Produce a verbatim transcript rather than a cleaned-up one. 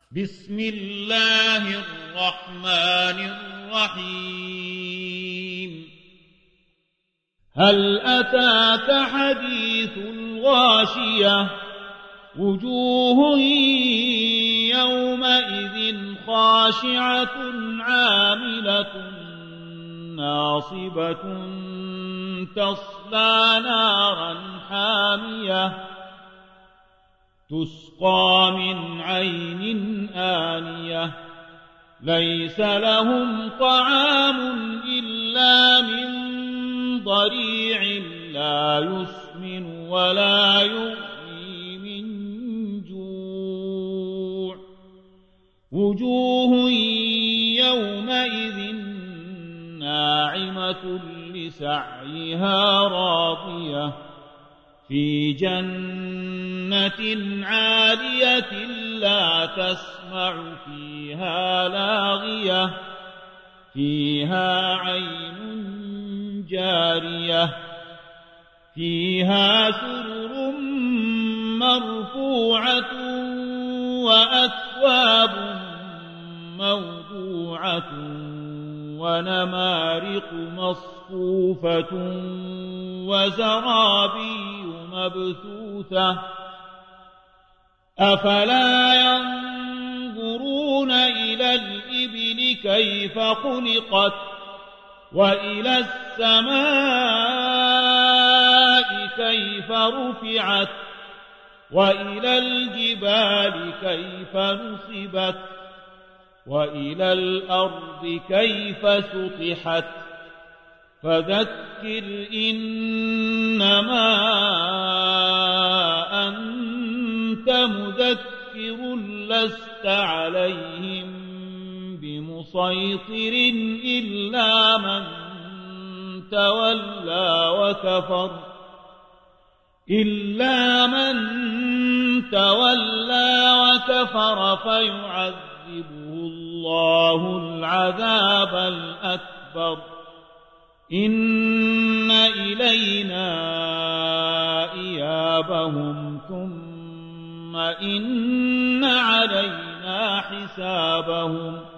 بسم الله الرحمن الرحيم هل أتاك حديث الغاشية وجوه يومئذ خاشعة عاملة ناصبة تصلى نارا حامية تسقى من عين آنية ليس لهم طعام إلا من ضريع لا يسمن ولا يغني من جوع وجوه يومئذ ناعمة لسعيها راضية في جنة عالية لا تسمع فيها لاغية فيها عين جارية فيها سرر مرفوعة وأكواب موضوعة ونمارق مصفوفة وزرابي مبثوثة أفلا ينظرون إلى الإبل كيف خلقت وإلى السماء كيف رفعت وإلى الجبال كيف نصبت وإلى الأرض كيف سطحت فذكر إنما أنت مذكر لست عليهم بمسيطر إلا من تولى وكفر إلا من تولى وكفر فيعذبه الله العذاب الأكبر إن إلينا إيابهم ثم إن علينا حسابهم